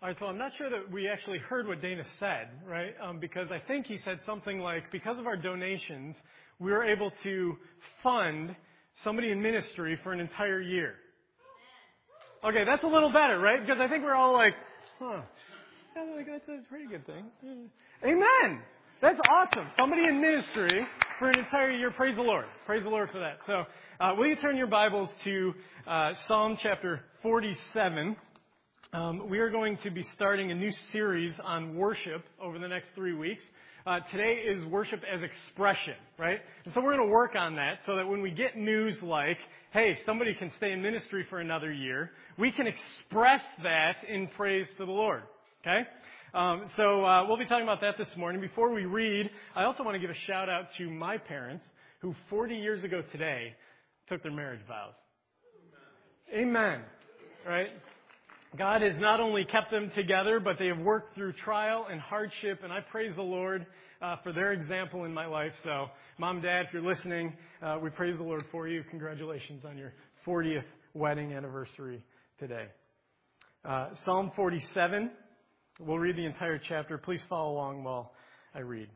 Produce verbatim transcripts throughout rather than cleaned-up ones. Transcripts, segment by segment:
All right, so I'm not sure that we actually heard what Dana said, right? Um, because I think he said something like, because of our donations, we were able to fund somebody in ministry for an entire year. Okay, that's a little better, right? Because I think we're all like, huh, yeah, that's a pretty good thing. Yeah. Amen. That's awesome. Somebody in ministry for an entire year. Praise the Lord. Praise the Lord for that. So, uh, will you turn your Bibles to uh, Psalm chapter forty-seven? Um, we are going to be starting a new series on worship over the next three weeks. Uh, today is worship as expression, right? And so we're going to work on that so that when we get news like, hey, somebody can stay in ministry for another year, we can express that in praise to the Lord, okay? Um, so uh, we'll be talking about that this morning. Before we read, I also want to give a shout out to my parents who forty years ago today took their marriage vows. Amen. Amen. Right? God has not only kept them together, but they have worked through trial and hardship, and I praise the Lord uh, for their example in my life. So, Mom, Dad, if you're listening, uh, we praise the Lord for you. Congratulations on your fortieth wedding anniversary today. Uh, Psalm forty-seven, we'll read the entire chapter. Please follow along while I read.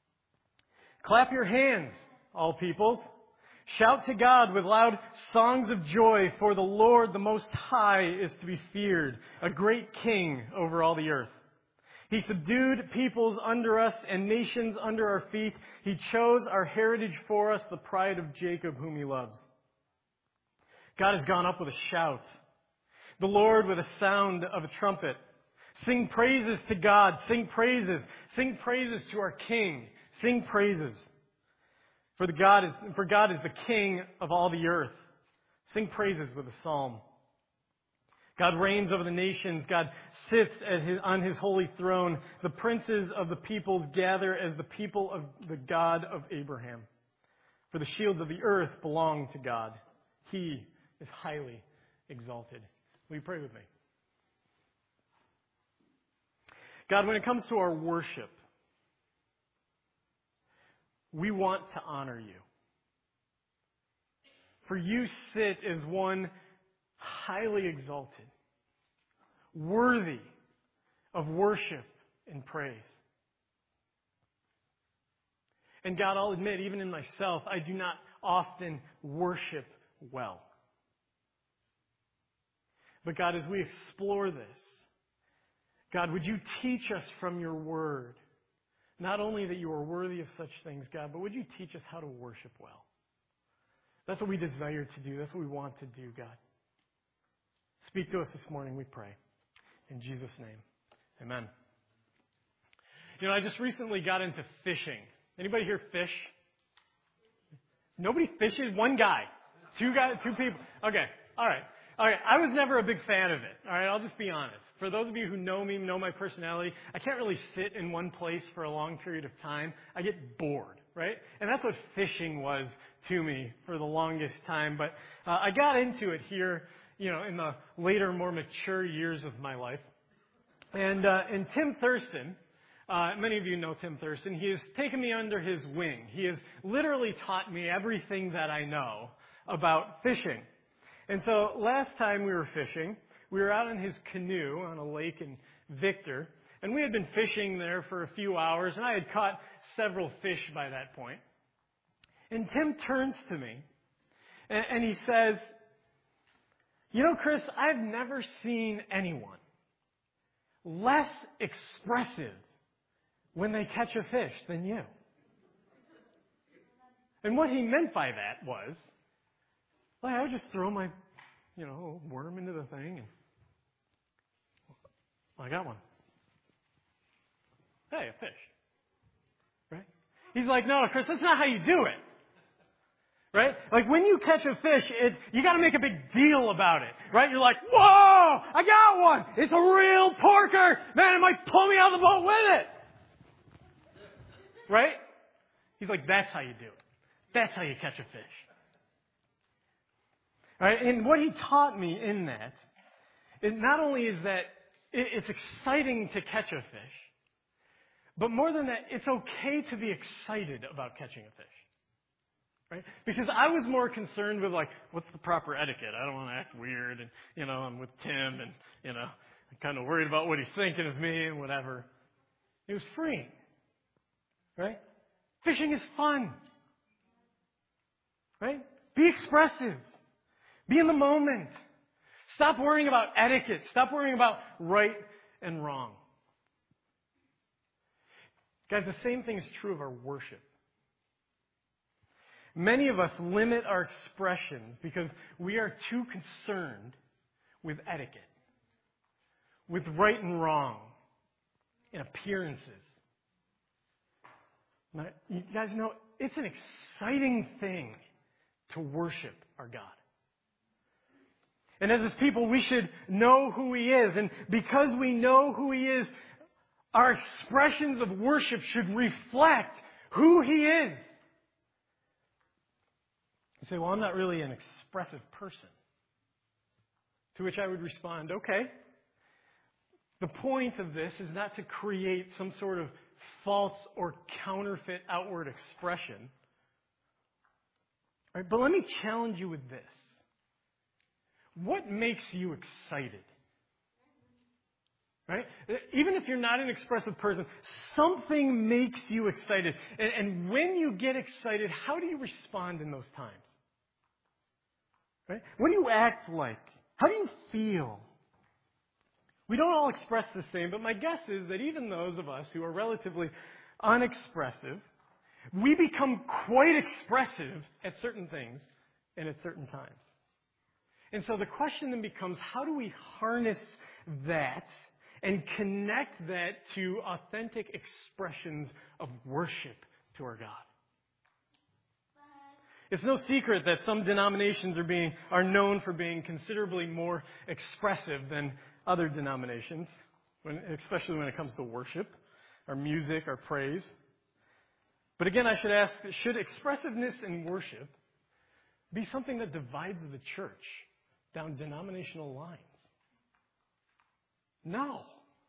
Clap your hands, all peoples. Shout to God with loud songs of joy, for the Lord, the Most High, is to be feared, a great king over all the earth. He subdued peoples under us and nations under our feet. He chose our heritage for us, the pride of Jacob, whom he loves. God has gone up with a shout, the Lord with a sound of a trumpet. Sing praises to God, sing praises, sing praises to our King, sing praises. For the God is for God is the King of all the earth. Sing praises with a psalm. God reigns over the nations. God sits at his, on his holy throne. The princes of the peoples gather as the people of the God of Abraham. For the shields of the earth belong to God. He is highly exalted. Will you pray with me? God, when it comes to our worship, we want to honor you. For you sit as one highly exalted, worthy of worship and praise. And God, I'll admit, even in myself, I do not often worship well. But God, as we explore this, God, would you teach us from your word? Not only that you are worthy of such things, God, but would you teach us how to worship well? That's what we desire to do. That's what we want to do, God. Speak to us this morning, we pray. In Jesus' name, amen. You know, I just recently got into fishing. Anybody here fish? Nobody fishes? One guy. Two guys, two people. Okay, all right. All right, I was never a big fan of it. All right, I'll just be honest. For those of you who know me, know my personality, I can't really sit in one place for a long period of time. I get bored, right? And that's what fishing was to me for the longest time. But uh, I got into it here, you know, in the later, more mature years of my life. And, uh, and Tim Thurston, uh, many of you know Tim Thurston, he has taken me under his wing. He has literally taught me everything that I know about fishing. And so last time we were fishing, we were out in his canoe on a lake in Victor, and we had been fishing there for a few hours, and I had caught several fish by that point. And Tim turns to me, and, and he says, you know, Chris, I've never seen anyone less expressive when they catch a fish than you. And what he meant by that was, well, I would just throw my, you know, worm into the thing, and well, I got one. Hey, a fish. Right? He's like, no, Chris, that's not how you do it. Right? Like when you catch a fish, it, you got to make a big deal about it. Right? You're like, whoa, I got one. It's a real porker. Man, it might pull me out of the boat with it. Right? He's like, that's how you do it. That's how you catch a fish. Right? And what he taught me in that, is not only is that it's exciting to catch a fish, but more than that, it's okay to be excited about catching a fish. Right? Because I was more concerned with, like, what's the proper etiquette? I don't want to act weird, and, you know, I'm with Tim, and, you know, I'm kind of worried about what he's thinking of me and whatever. It was freeing. Right? Fishing is fun. Right? Be expressive. Be in the moment. Stop worrying about etiquette. Stop worrying about right and wrong. Guys, the same thing is true of our worship. Many of us limit our expressions because we are too concerned with etiquette, with right and wrong, and appearances. Now, you guys know, it's an exciting thing to worship our God. And as His people, we should know who He is. And because we know who He is, our expressions of worship should reflect who He is. You say, well, I'm not really an expressive person. To which I would respond, okay. The point of this is not to create some sort of false or counterfeit outward expression. All right, but let me challenge you with this. What makes you excited? Right? Even if you're not an expressive person, something makes you excited. And, and when you get excited, how do you respond in those times? Right? What do you act like? How do you feel? We don't all express the same, but my guess is that even those of us who are relatively unexpressive, we become quite expressive at certain things and at certain times. And so the question then becomes, how do we harness that and connect that to authentic expressions of worship to our God? It's no secret that some denominations are being are known for being considerably more expressive than other denominations, when, especially when it comes to worship, our music, our praise. But again, I should ask, should expressiveness in worship be something that divides the church down denominational lines? No.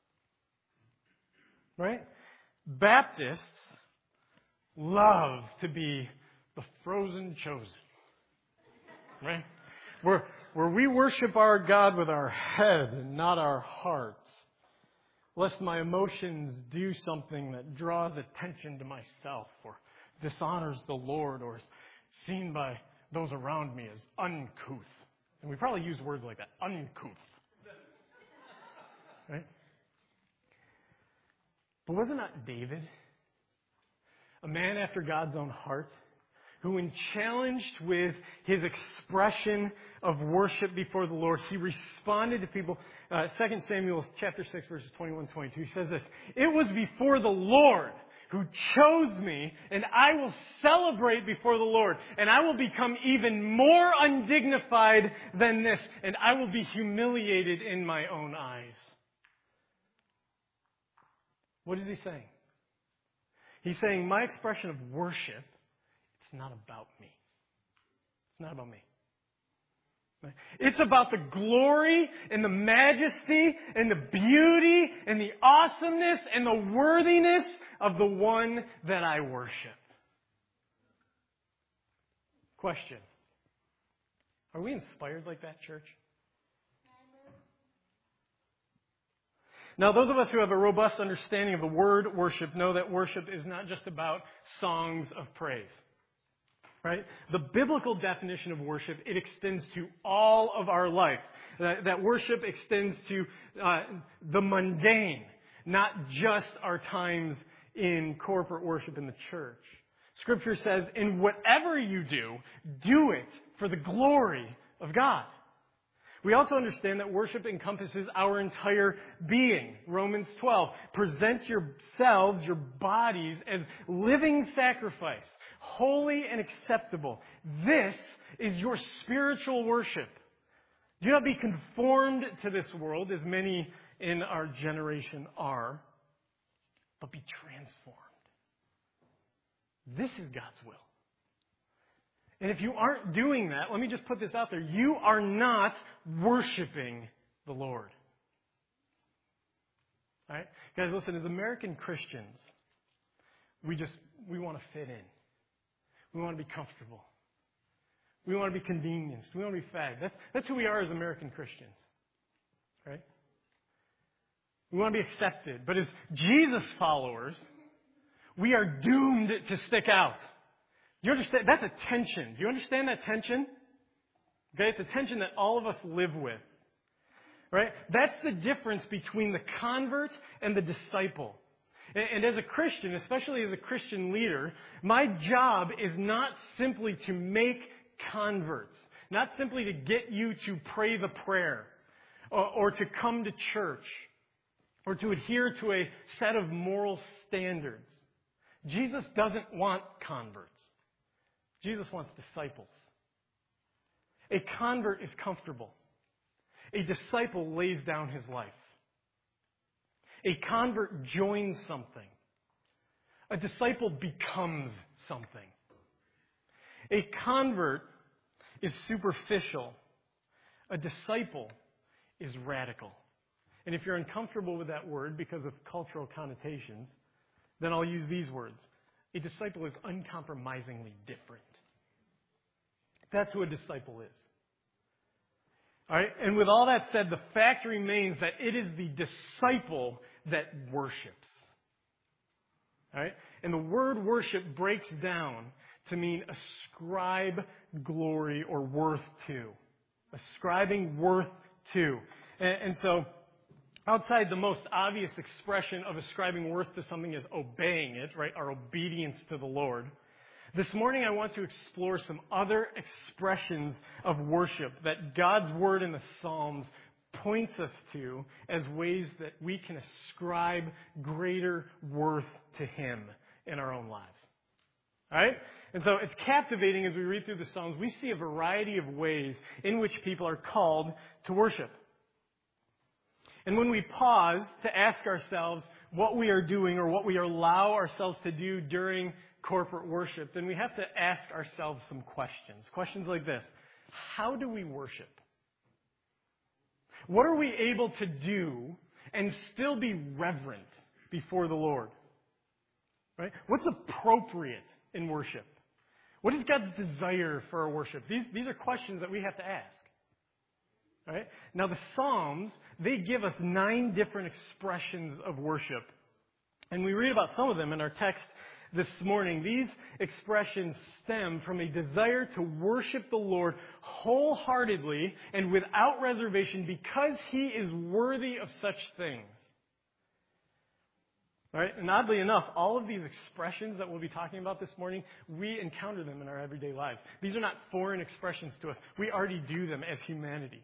Right? Baptists love to be the frozen chosen. Right? Where, where we worship our God with our head and not our hearts. Lest my emotions do something that draws attention to myself or dishonors the Lord or is seen by those around me as uncouth. And we probably use words like that, uncouth. Right? But wasn't that David, a man after God's own heart, who when challenged with his expression of worship before the Lord, he responded to people. Uh, Second Samuel chapter six, verses twenty-one and twenty-two, he says this, "It was before the Lord who chose me, and I will celebrate before the Lord, and I will become even more undignified than this, and I will be humiliated in my own eyes." What is he saying? He's saying, my expression of worship, it's not about me. It's not about me. It's about the glory and the majesty and the beauty and the awesomeness and the worthiness of the one that I worship. Question. Are we inspired like that, church? Now, those of us who have a robust understanding of the word worship know that worship is not just about songs of praise. Right? The biblical definition of worship, it extends to all of our life. That, that worship extends to uh, the mundane, not just our times in corporate worship in the church. Scripture says, in whatever you do, do it for the glory of God. We also understand that worship encompasses our entire being. Romans twelve, present yourselves, your bodies, as living sacrifice, holy and acceptable. This is your spiritual worship. Do not be conformed to this world, as many in our generation are, but be transformed. This is God's will. And if you aren't doing that, let me just put this out there. You are not worshiping the Lord. All right? Guys, listen, as American Christians, we just, we want to fit in. We want to be comfortable. We want to be convenienced. We want to be fed. That's, that's who we are as American Christians. Right? We want to be accepted. But as Jesus followers, we are doomed to stick out. Do you understand? That's a tension. Do you understand that tension? Okay, it's a tension that all of us live with. Right? That's the difference between the convert and the disciple. And as a Christian, especially as a Christian leader, my job is not simply to make converts, not simply to get you to pray the prayer or, or to come to church or to adhere to a set of moral standards. Jesus doesn't want converts. Jesus wants disciples. A convert is comfortable. A disciple lays down his life. A convert joins something. A disciple becomes something. A convert is superficial. A disciple is radical. And if you're uncomfortable with that word because of cultural connotations, then I'll use these words. A disciple is uncompromisingly different. That's who a disciple is. All right? And with all that said, the fact remains that it is the disciple that worships. All right? And the word worship breaks down to mean ascribe glory or worth to. Ascribing worth to. And, and so, outside the most obvious expression of ascribing worth to something is obeying it, right? Our obedience to the Lord. This morning I want to explore some other expressions of worship that God's Word in the Psalms points us to as ways that we can ascribe greater worth to Him in our own lives. All right? And so it's captivating as we read through the Psalms. We see a variety of ways in which people are called to worship. And when we pause to ask ourselves what we are doing or what we allow ourselves to do during corporate worship, then we have to ask ourselves some questions. Questions like this. How do we worship? What are we able to do and still be reverent before the Lord? Right? What's appropriate in worship? What is God's desire for our worship? These, these are questions that we have to ask. Right? Now the Psalms, they give us nine different expressions of worship. And we read about some of them in our text this morning. These expressions stem from a desire to worship the Lord wholeheartedly and without reservation because He is worthy of such things. Right? And oddly enough, all of these expressions that we'll be talking about this morning, we encounter them in our everyday lives. These are not foreign expressions to us. We already do them as humanity.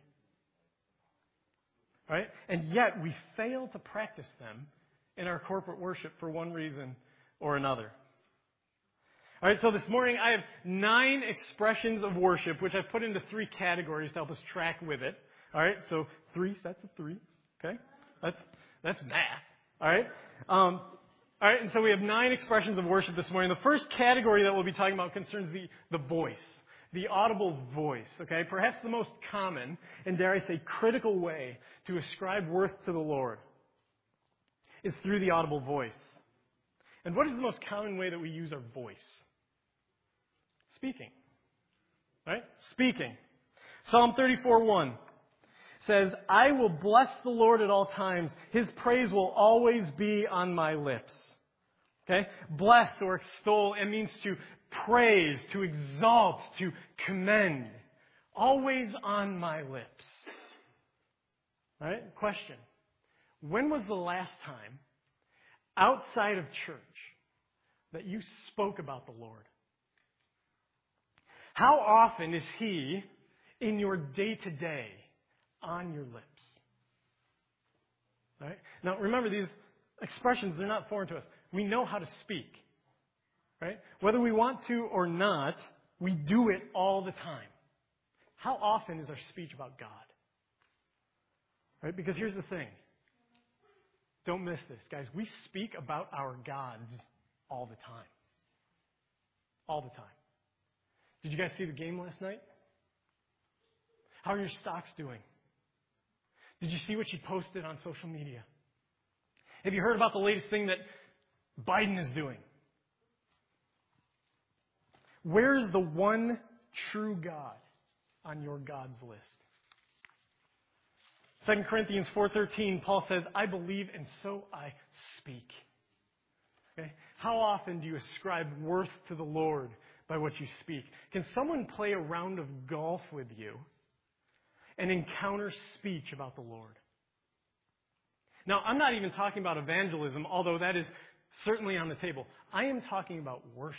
Right? And yet we fail to practice them in our corporate worship for one reason or another. All right, so this morning I have nine expressions of worship, which I've put into three categories to help us track with it. All right, so three sets of three. Okay, that's that's math. All right, um, all right, and so we have nine expressions of worship this morning. The first category that we'll be talking about concerns the the voice, the audible voice. Okay, perhaps the most common and dare I say critical way to ascribe worth to the Lord is through the audible voice. And what is the most common way that we use our voice? Speaking. Right? Speaking. Psalm thirty-four one says, I will bless the Lord at all times. His praise will always be on my lips. Okay? Bless or extol, it means to praise, to exalt, to commend. Always on my lips. Right? Question. When was the last time outside of church that you spoke about the Lord? How often is He in your day-to-day on your lips? Right? Now remember, these expressions, they're not foreign to us. We know how to speak. Right? Whether we want to or not, we do it all the time. How often is our speech about God? Right? Because here's the thing. Don't miss this, guys. We speak about our gods all the time. All the time. Did you guys see the game last night? How are your stocks doing? Did you see what she posted on social media? Have you heard about the latest thing that Biden is doing? Where's the one true God on your God's list? Second Corinthians four thirteen, Paul says, I believe and so I speak. Okay? How often do you ascribe worth to the Lord by what you speak? Can someone play a round of golf with you and encounter speech about the Lord? Now, I'm not even talking about evangelism, although that is certainly on the table. I am talking about worship.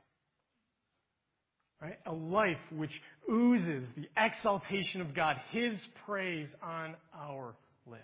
Right? A life which oozes the exaltation of God, His praise on our lips.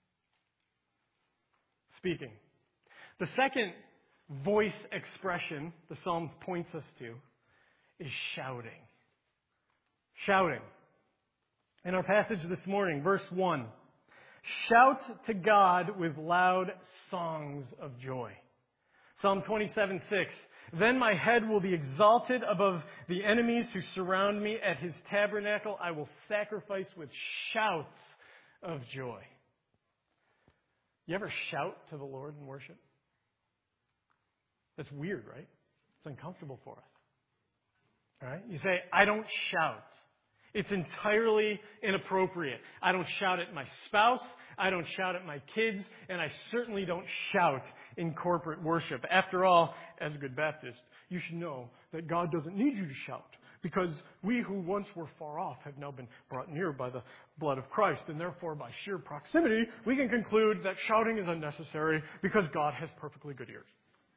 Speaking. The second voice expression the Psalms points us to is shouting. Shouting. In our passage this morning, verse one, shout to God with loud songs of joy. Psalm twenty-seven six, then my head will be exalted above the enemies who surround me. At His tabernacle I will sacrifice with shouts of joy. You ever shout to the Lord in worship? That's weird, right? It's uncomfortable for us. All right? You say, I don't shout. It's entirely inappropriate. I don't shout at my spouse. I don't shout at my kids. And I certainly don't shout in corporate worship. After all, as a good Baptist, you should know that God doesn't need you to shout, because we who once were far off have now been brought near by the blood of Christ. And therefore, by sheer proximity, we can conclude that shouting is unnecessary because God has perfectly good ears.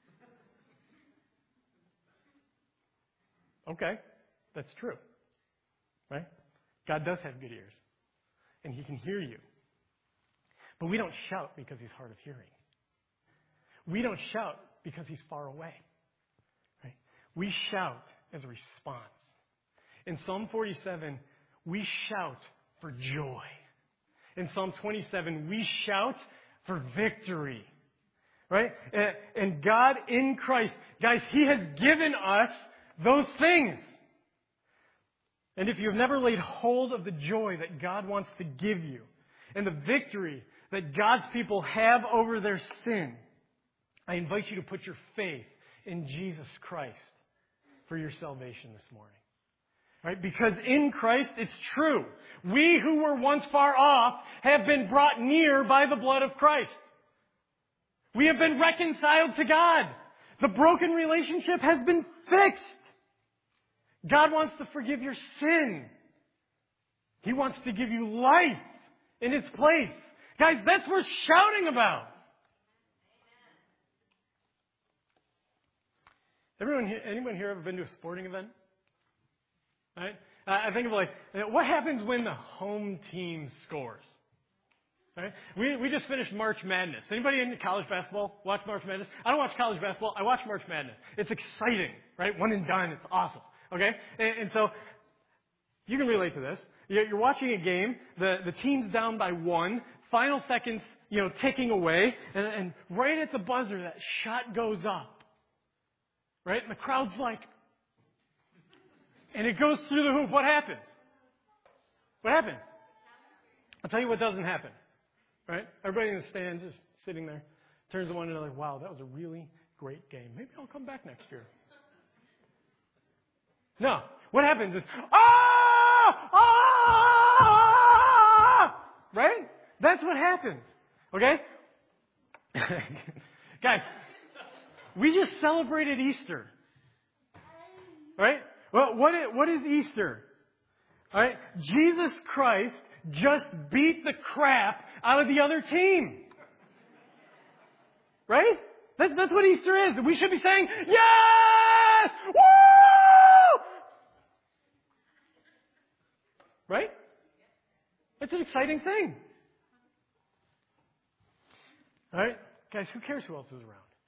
Okay, that's true. Right? God does have good ears. And He can hear you. But we don't shout because He's hard of hearing. We don't shout because He's far away. Right? We shout as a response. In Psalm forty-seven, we shout for joy. In Psalm twenty-seven, we shout for victory. Right? And God in Christ, guys, He has given us those things. And if you've never laid hold of the joy that God wants to give you and the victory that God's people have over their sin, I invite you to put your faith in Jesus Christ for your salvation this morning. Right? Because in Christ, it's true. We who were once far off have been brought near by the blood of Christ. We have been reconciled to God. The broken relationship has been fixed. God wants to forgive your sin. He wants to give you life in its place. Guys, that's worth shouting about. Everyone, anyone here ever been to a sporting event? Right? I think of like, what happens when the home team scores? Right? We we just finished March Madness. Anybody into college basketball watch March Madness? I don't watch college basketball. I watch March Madness. It's exciting, right? One and done. It's awesome. Okay? And, and so, you can relate to this. You're, you're watching a game, the, the team's down by one, final seconds, you know, ticking away, and, and right at the buzzer, that shot goes up. Right? And the crowd's like, and it goes through the hoop. What happens? What happens? I'll tell you what doesn't happen. Right? Everybody in the stands is sitting there, turns to one another, wow, that was a really great game. Maybe I'll come back next year. No. What happens is, ah! Ah! Right? That's what happens. Okay? Guys, we just celebrated Easter. Right? Well, what is, what is Easter? All right? Jesus Christ just beat the crap out of the other team. Right? That's, that's what Easter is. We should be saying, yes! Woo! Right? It's an exciting thing. All right? Guys, who cares who else is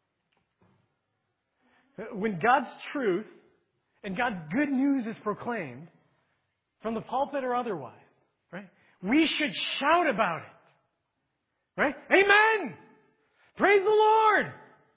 around? When God's truth and God's good news is proclaimed, from the pulpit or otherwise, right? We should shout about it. Right? Amen! Praise the Lord!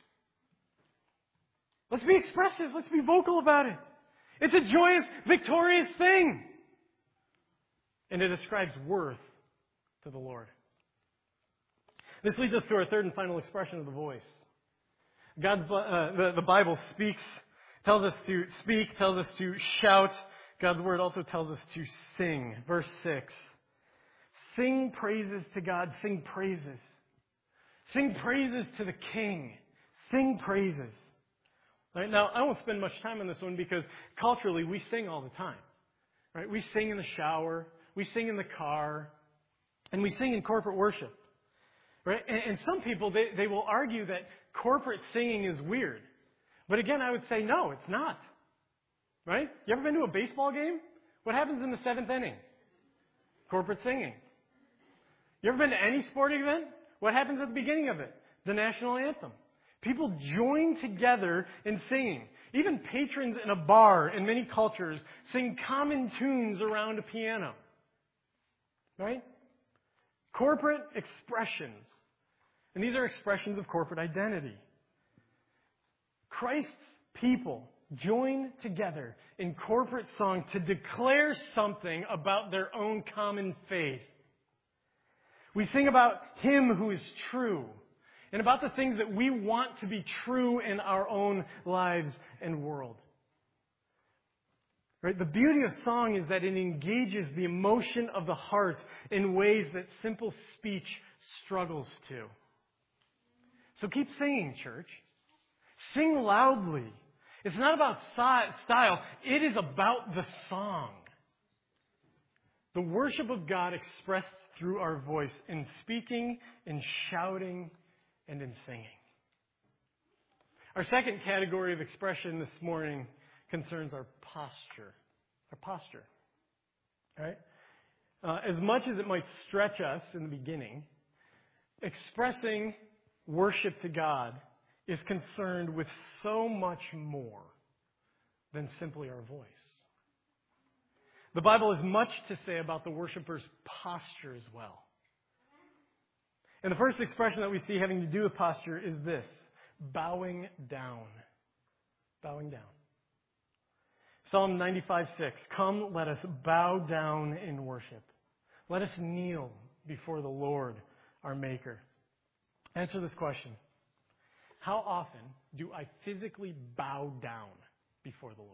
Let's be expressive. Let's be vocal about it. It's a joyous, victorious thing. And it ascribes worth to the Lord. This leads us to our third and final expression of the voice. God's, uh, the, the Bible speaks, tells us to speak, tells us to shout. God's Word also tells us to sing. Verse six. Sing praises to God. Sing praises. Sing praises to the King. Sing praises. Right? Now, I won't spend much time on this one because culturally we sing all the time. Right? We sing in the shower. We sing in the car. And we sing in corporate worship. Right? And, and some people, they, they will argue that corporate singing is weird. But again, I would say, no, it's not. Right? You ever been to a baseball game? What happens in the seventh inning? Corporate singing. You ever been to any sporting event? What happens at the beginning of it? The national anthem. People join together in singing. Even patrons in a bar in many cultures sing common tunes around a piano. Right? Corporate expressions. And these are expressions of corporate identity. Christ's people join together in corporate song to declare something about their own common faith. We sing about Him who is true and about the things that we want to be true in our own lives and world. Right? The beauty of song is that it engages the emotion of the heart in ways that simple speech struggles to. So keep singing, church. Sing loudly. It's not about style. It is about the song. The worship of God expressed through our voice in speaking, in shouting, and in singing. Our second category of expression this morning concerns our posture. Our posture. All right? Uh, as much as it might stretch us in the beginning, expressing worship to God is concerned with so much more than simply our voice. The Bible has much to say about the worshiper's posture as well. And the first expression that we see having to do with posture is this: bowing down. Bowing down. Psalm ninety-five six. Come, let us bow down in worship. Let us kneel before the Lord, our Maker. Answer this question. How often do I physically bow down before the Lord?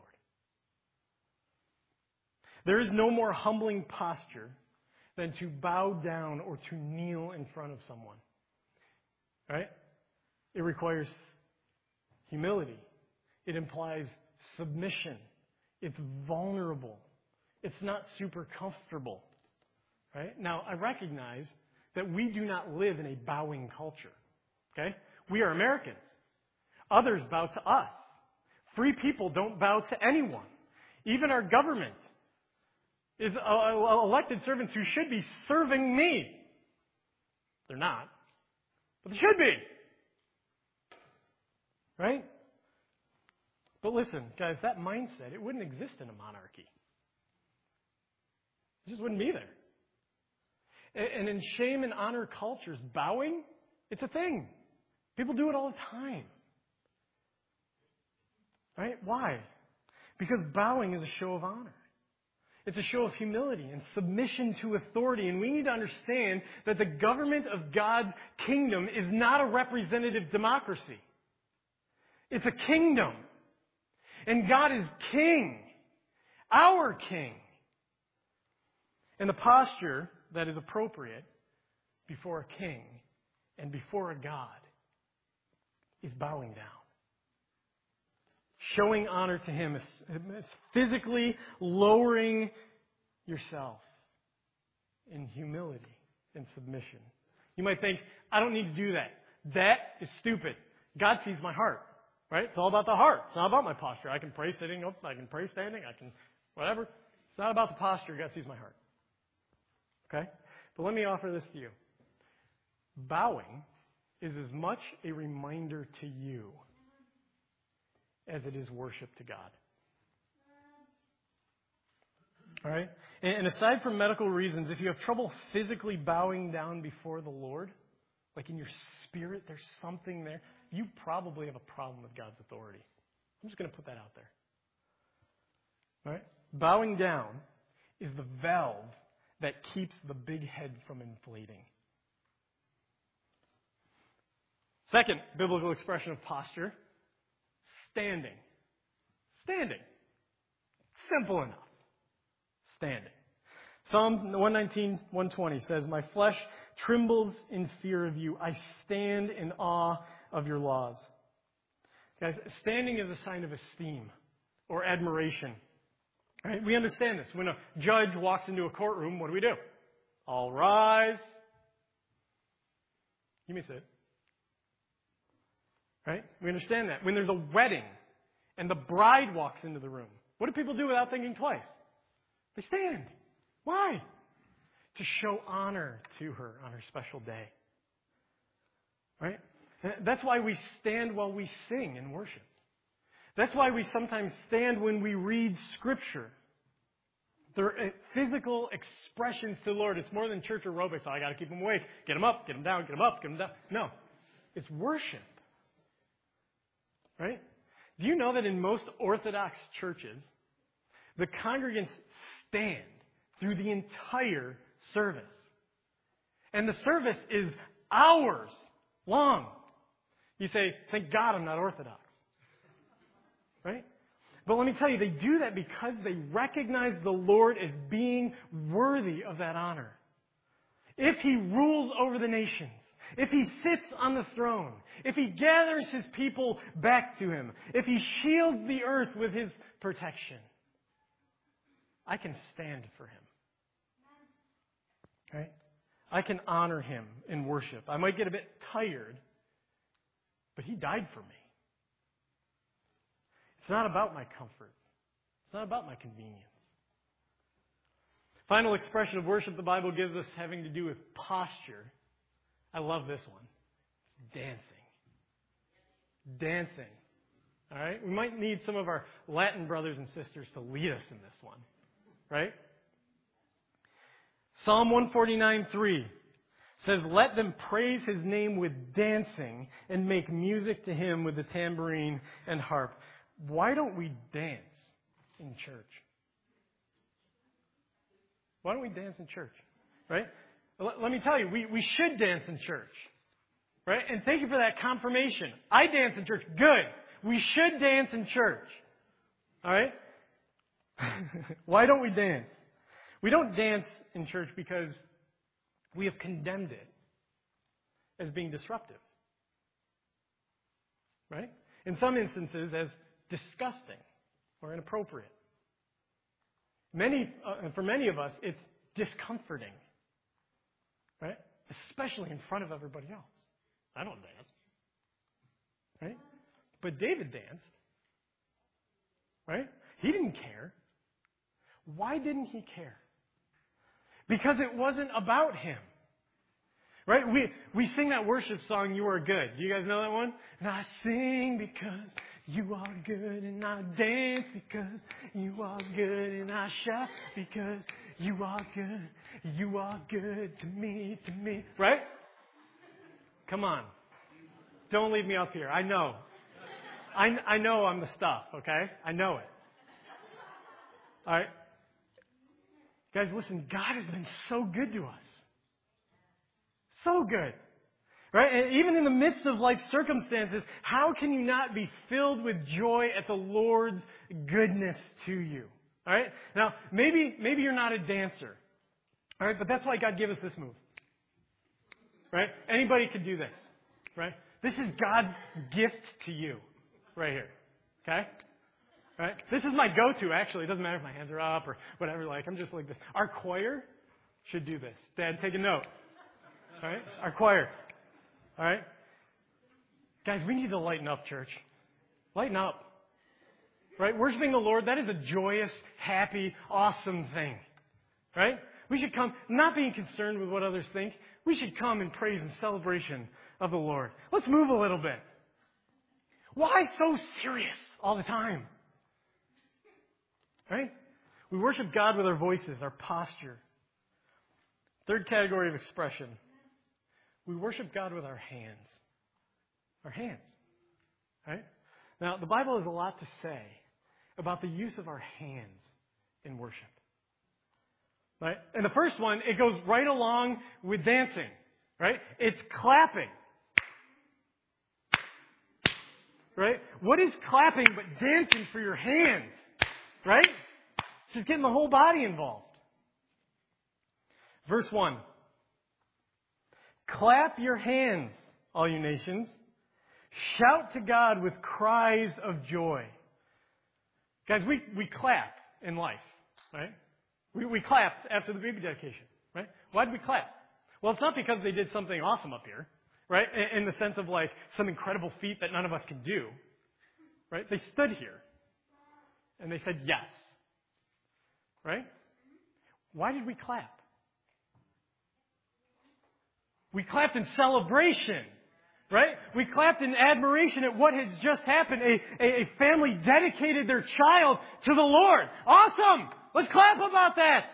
There is no more humbling posture than to bow down or to kneel in front of someone. Right? It requires humility. It implies submission. It's vulnerable. It's not super comfortable. Right? Now, I recognize that we do not live in a bowing culture. Okay? We are Americans. Others bow to us. Free people don't bow to anyone. Even our government is uh, elected servants who should be serving me. They're not. But they should be. Right? But listen, guys, that mindset, it wouldn't exist in a monarchy. It just wouldn't be there. And in shame and honor cultures, bowing, it's a thing. People do it all the time. Right? Why? Because bowing is a show of honor. It's a show of humility and submission to authority. And we need to understand that the government of God's kingdom is not a representative democracy. It's a kingdom. And God is king. Our king. And the posture that is appropriate before a king and before a God is bowing down. Showing honor to Him is, is physically lowering yourself in humility and submission. You might think, I don't need to do that. That is stupid. God sees my heart. Right? It's all about the heart. It's not about my posture. I can pray sitting up. I can pray standing. I can whatever. It's not about the posture. God sees my heart. Okay? But let me offer this to you. Bowing is as much a reminder to you as it is worship to God. All right? And aside from medical reasons, if you have trouble physically bowing down before the Lord, like in your spirit, there's something there, you probably have a problem with God's authority. I'm just going to put that out there. All right? Bowing down is the valve that keeps the big head from inflating. Second biblical expression of posture, standing. Standing. Simple enough. Standing. Psalm one nineteen, one twenty says, "My flesh trembles in fear of you. I stand in awe of your laws." Guys, standing is a sign of esteem or admiration. Right? We understand this. When a judge walks into a courtroom, what do we do? All rise. You may sit. Right? We understand that. When there's a wedding and the bride walks into the room, what do people do without thinking twice? They stand. Why? To show honor to her on her special day. Right? That's why we stand while we sing and worship. That's why we sometimes stand when we read Scripture. They're physical expressions to the Lord. It's more than church aerobics. Oh, I got to keep them awake. Get them up, get them down, get them up, get them down. No. It's worship. Right? Do you know that in most Orthodox churches, the congregants stand through the entire service? And the service is hours long. You say, thank God I'm not Orthodox. Right? But let me tell you, they do that because they recognize the Lord as being worthy of that honor. If He rules over the nations, if He sits on the throne, if He gathers His people back to Him, if He shields the earth with His protection, I can stand for Him. Right? I can honor Him in worship. I might get a bit tired, but He died for me. It's not about my comfort. It's not about my convenience. Final expression of worship the Bible gives us having to do with posture. I love this one. Dancing. Dancing. All right? We might need some of our Latin brothers and sisters to lead us in this one. Right? Psalm one forty-nine, three says, "Let them praise His name with dancing and make music to Him with the tambourine and harp." Why don't we dance in church? Why don't we dance in church? Right? Let, let me tell you, we, we should dance in church. Right? And thank you for that confirmation. I dance in church. Good. We should dance in church. All right? Why don't we dance? We don't dance in church because we have condemned it as being disruptive. Right? In some instances, as disgusting or inappropriate. Many, uh, for many of us, it's discomforting. Right? Especially in front of everybody else. I don't dance. Right? But David danced. Right? He didn't care. Why didn't he care? Because it wasn't about him. Right? We we sing that worship song, "You Are Good." Do you guys know that one? And I sing because you are good, and I dance because you are good, and I shout because you are good. You are good to me, to me. Right? Come on. Don't leave me up here. I know. I, I know I'm the stuff, okay? I know it. All right? Guys, listen, God has been so good to us. So good. Right? And even in the midst of life circumstances, how can you not be filled with joy at the Lord's goodness to you? All right? Now, maybe maybe you're not a dancer. All right? But that's why God gave us this move. Right? Anybody could do this. Right? This is God's gift to you. Right here. Okay? Right? This is my go-to, actually. It doesn't matter if my hands are up or whatever. Like, I'm just like this. Our choir should do this. Dad, take a note. All right? Our choir. All right? Guys, we need to lighten up, church. Lighten up. Right? Worshiping the Lord, that is a joyous, happy, awesome thing. Right? We should come, not being concerned with what others think. We should come in praise and celebration of the Lord. Let's move a little bit. Why so serious all the time? Right? We worship God with our voices, our posture. Third category of expression. We worship God with our hands. Our hands. Right? Now, the Bible has a lot to say about the use of our hands in worship. Right? And the first one, it goes right along with dancing. Right? It's clapping. Right? What is clapping but dancing for your hands? Right? It's just getting the whole body involved. Verse one. Clap your hands, all you nations. Shout to God with cries of joy. Guys, we, we clap in life, right? We, we clap after the baby dedication, right? Why did we clap? Well, it's not because they did something awesome up here, right? In, in the sense of like some incredible feat that none of us can do, right? They stood here and they said yes, right? Why did we clap? We clapped in celebration, right? We clapped in admiration at what has just happened. A, a, a family dedicated their child to the Lord. Awesome! Let's clap about that.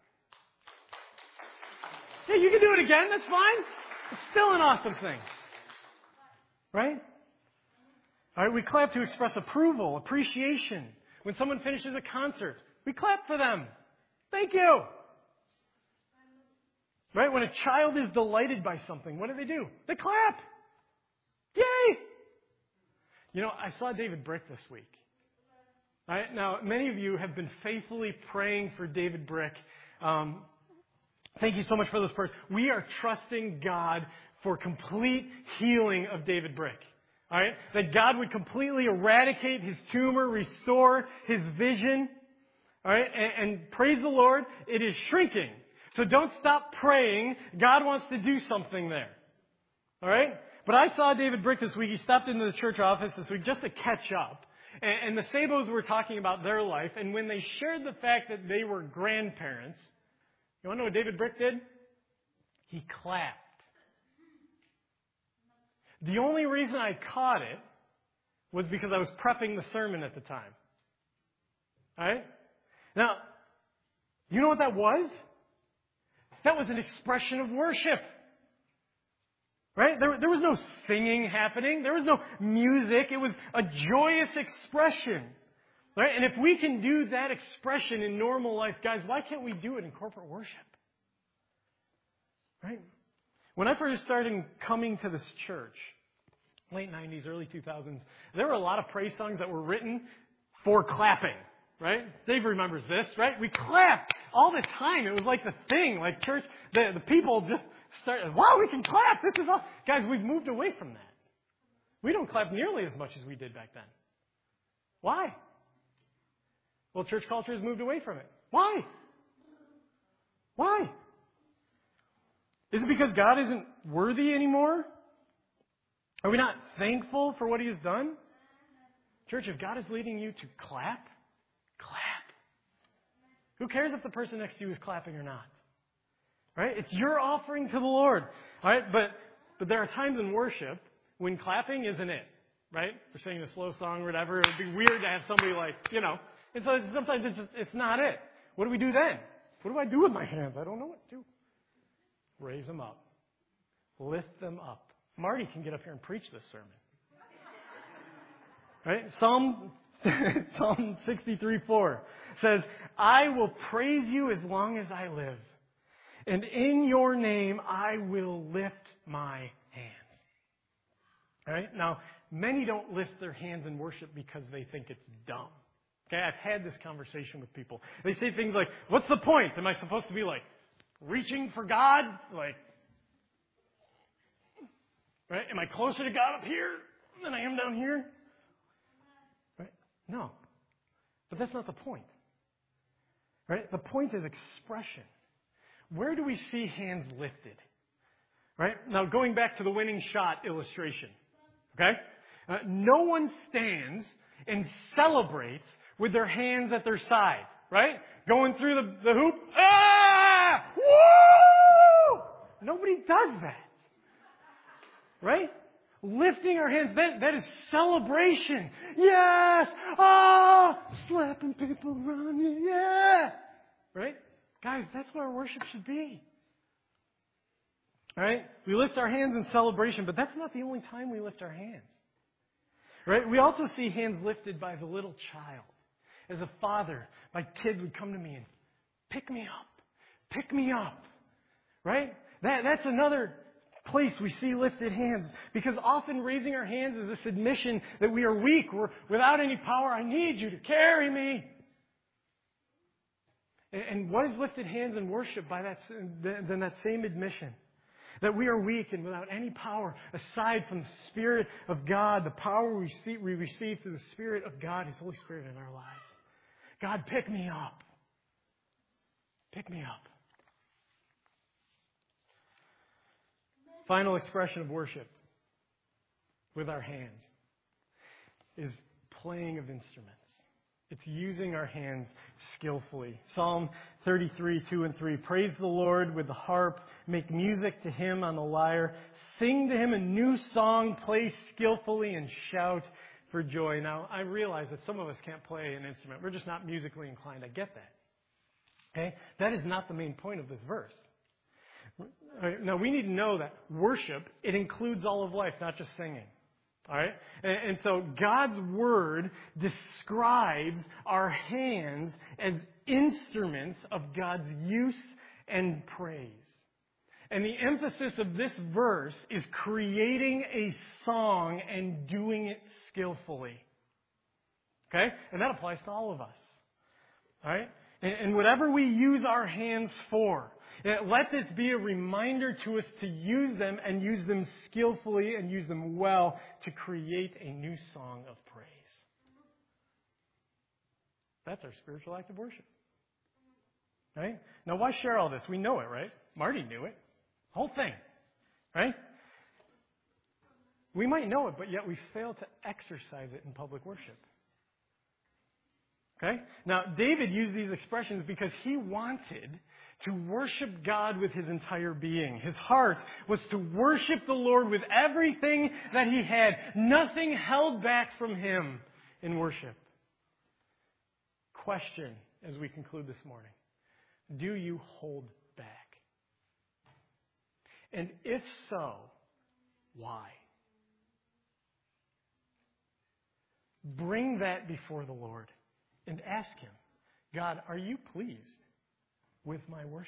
Yeah, you can do it again. That's fine. It's still an awesome thing. Right? All right, we clap to express approval, appreciation. When someone finishes a concert, we clap for them. Thank you. Right? When a child is delighted by something, what do they do? They clap. Yay! You know, I saw David Brick this week. All right? Now, many of you have been faithfully praying for David Brick. Um, thank you so much for those prayers. We are trusting God for complete healing of David Brick. All right? That God would completely eradicate his tumor, restore his vision. All right? And, and praise the Lord, it is shrinking. So don't stop praying. God wants to do something there. All right? But I saw David Brick this week. He stopped into the church office this week just to catch up. And, and the Sabos were talking about their life. And when they shared the fact that they were grandparents, you want to know what David Brick did? He clapped. The only reason I caught it was because I was prepping the sermon at the time. All right? Now, you know what that was? That was an expression of worship. Right? There, there was no singing happening. There was no music. It was a joyous expression. Right? And if we can do that expression in normal life, guys, why can't we do it in corporate worship? Right? When I first started coming to this church, late nineties, early two thousands, there were a lot of praise songs that were written for clapping. Right? Dave remembers this, right? We clapped all the time. It was like the thing, like church, the, the people just started, wow, we can clap. This is all. Guys, we've moved away from that. We don't clap nearly as much as we did back then. Why? Well, church culture has moved away from it. Why? Why? Is it because God isn't worthy anymore? Are we not thankful for what He has done? Church, if God is leading you to clap, clap. Who cares if the person next to you is clapping or not? Right? It's your offering to the Lord. All right? But but there are times in worship when clapping isn't it. Right? We're singing a slow song or whatever. It would be weird to have somebody like, you know. And so sometimes it's just, it's not it. What do we do then? What do I do with my hands? I don't know what to do. Raise them up. Lift them up. Marty can get up here and preach this sermon. Right? Psalm Psalm sixty-three four says, I will praise you as long as I live, and in your name I will lift my hands. All right? Now, many don't lift their hands in worship because they think it's dumb. Okay? I've had this conversation with people. They say things like, what's the point? Am I supposed to be like reaching for God? Like, right? Am I closer to God up here than I am down here? Right? No. But that's not the point. Right? The point is expression. Where do we see hands lifted? Right? Now, going back to the winning shot illustration. Okay? Uh, no one stands and celebrates with their hands at their side. Right? Going through the, the hoop. Ah! Woo! Nobody does that. Right? Lifting our hands, that, that is celebration. Yes! Ah! Slapping people around you. Yeah! Right? Guys, that's what our worship should be. Right? We lift our hands in celebration, but that's not the only time we lift our hands. Right? We also see hands lifted by the little child. As a father, my kid would come to me and pick me up. Pick me up. Right? That, that's another place we see lifted hands, because often raising our hands is this admission that we are weak, we're without any power. I need you to carry me. And, and what is lifted hands in worship by that, than that same admission? That we are weak and without any power aside from the Spirit of God, the power we receive, we receive through the Spirit of God, His Holy Spirit in our lives. God, pick me up. Pick me up. Final expression of worship with our hands is playing of instruments. It's using our hands skillfully. Psalm thirty-three, two and three. Praise the Lord with the harp. Make music to Him on the lyre. Sing to Him a new song. Play skillfully and shout for joy. Now, I realize that some of us can't play an instrument. We're just not musically inclined. I get that. Okay? That is not the main point of this verse. Now, we need to know that worship, it includes all of life, not just singing. All right? And, and so God's Word describes our hands as instruments of God's use and praise. And the emphasis of this verse is creating a song and doing it skillfully. Okay? And that applies to all of us. All right? And, and whatever we use our hands for, let this be a reminder to us to use them and use them skillfully and use them well to create a new song of praise. That's our spiritual act of worship. Right? Now, why share all this? We know it, right? Marty knew it. Whole thing. Right? We might know it, but yet we fail to exercise it in public worship. Okay? Now, David used these expressions because he wanted to worship God with his entire being. His heart was to worship the Lord with everything that he had. Nothing held back from him in worship. Question as we conclude this morning. Do you hold back? And if so, why? Bring that before the Lord and ask Him, God, are you pleased with my worship?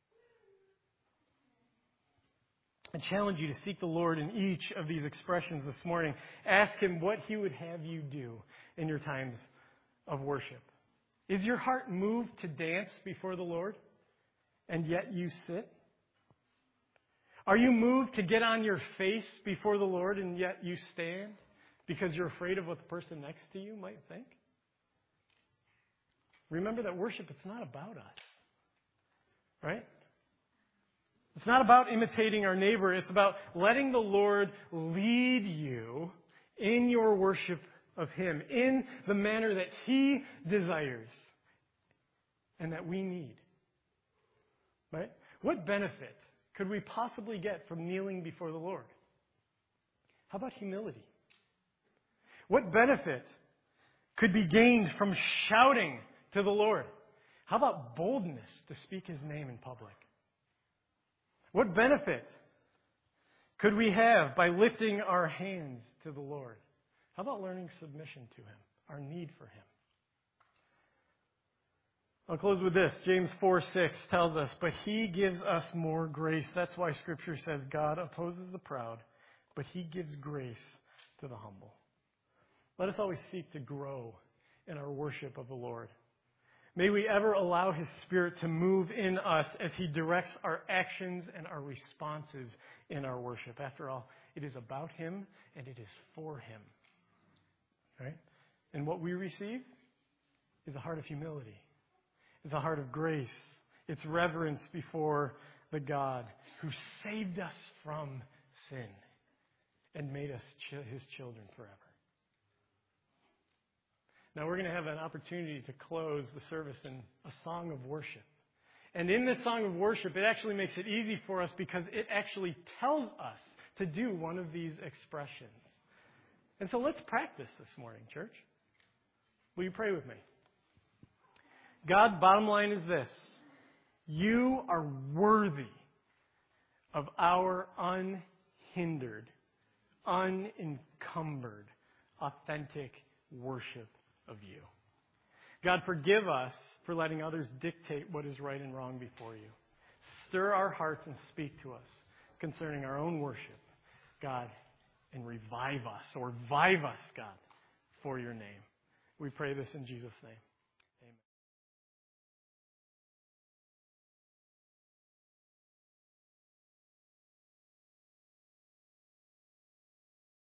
I challenge you to seek the Lord in each of these expressions this morning. Ask Him what He would have you do in your times of worship. Is your heart moved to dance before the Lord, and yet you sit? Are you moved to get on your face before the Lord, and yet you stand because you're afraid of what the person next to you might think? Remember that worship, it's not about us. Right? It's not about imitating our neighbor. It's about letting the Lord lead you in your worship of Him, in the manner that He desires and that we need. Right? What benefit could we possibly get from kneeling before the Lord? How about humility? What benefit could be gained from shouting to the Lord? How about boldness to speak His name in public? What benefit could we have by lifting our hands to the Lord? How about learning submission to Him, our need for Him? I'll close with this. James four six tells us, but He gives us more grace. That's why Scripture says God opposes the proud, but He gives grace to the humble. Let us always seek to grow in our worship of the Lord. May we ever allow His Spirit to move in us as He directs our actions and our responses in our worship. After all, it is about Him and it is for Him. Right? And what we receive is a heart of humility. It's a heart of grace. It's reverence before the God who saved us from sin and made us His children forever. Now we're going to have an opportunity to close the service in a song of worship. And in this song of worship, it actually makes it easy for us because it actually tells us to do one of these expressions. And so let's practice this morning, church. Will you pray with me? God, bottom line is this. You are worthy of our unhindered, unencumbered, authentic worship of you. God, forgive us for letting others dictate what is right and wrong before you. Stir our hearts and speak to us concerning our own worship, God, and revive us or revive us, God, for your name. We pray this in Jesus' name.